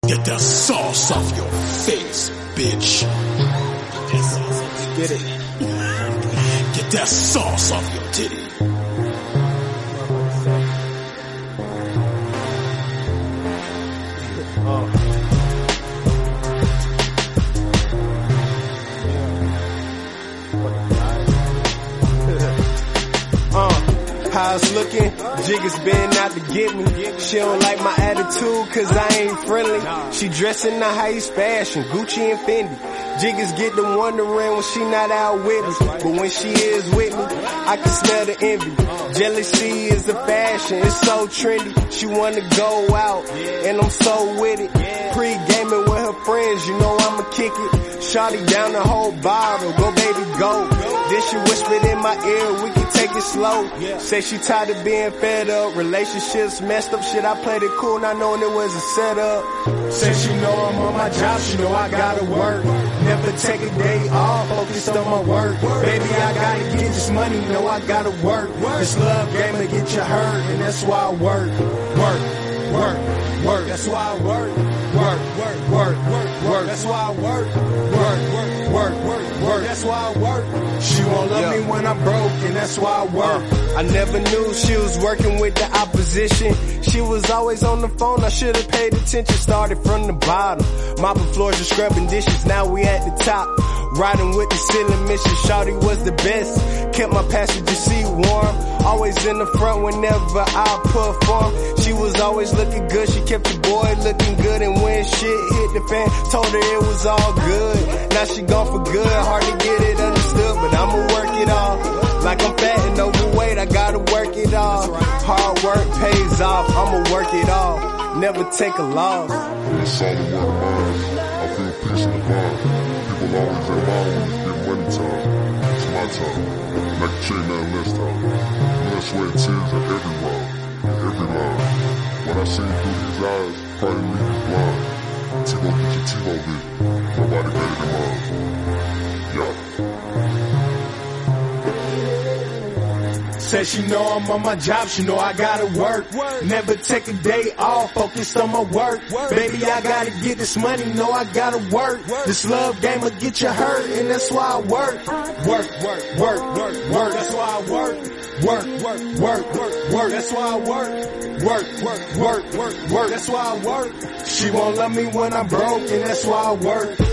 Get that sauce off your face, bitch. Get it. Get that sauce off your titty. How it's looking, Jigga's been out to get me. She don't like my attitude cause I ain't friendly. She dressing the highest fashion, Gucci and Fendi. Jiggas get to wondering when she not out with me. But when she is with me, I can smell the envy. Jealousy is the fashion, it's so trendy. She wanna go out, and I'm so with it. Pre-gaming with her friends, you know I'ma kick it. Shawty down the whole bottle, go baby go. Then she whispered in my ear, we can take it slow. Say she tired of being fed up, relationships messed up, shit I played it cool, not knowing it was a setup. Say she know I'm on my job, she know I gotta work. Never take a day off, focused on my work. Baby, I gotta get this money, know I gotta work. This love game to get you hurt, and that's why I work. Work, that's why I work. Work, that's why I work. Work, that's why I work. She won't love me when I'm broke, and that's why I work. I never knew she was working with the opposition. She was always on the phone, I should've paid attention. Started from the bottom, mopping floors and scrubbing dishes, now we at the top. Riding with the ceiling mission, shawty was the best. Kept my passenger seat warm, always in the front whenever I perform. She was always looking good, she kept the boy looking good. And when shit hit the fan, told her it was all good. Now she gone for good, hard to get it understood, but I'ma work it all. Like I'm fat and overweight, I gotta work it all. Hard work pays off, I'ma work it all. Never take a loss. It's all the word of mine. I feel peace in the vibe. People always in line when it's been money time. It's my time. Like a chain man list time. Blood, sweat, and tears at every ride. In every line. When I see you through these eyes, probably leave you blind. T-Bo get your T-Bo bit. Nobody better than mine. Yeah. Said she know I'm on my job, she know I gotta work. Never take a day off, focused on my work. Baby, I gotta get this money, know I gotta work. This love game will get you hurt, and that's why I work. Work, that's why I work. Work, that's why I work. Work, that's why I work. She won't love me when I'm broke, and that's why I work.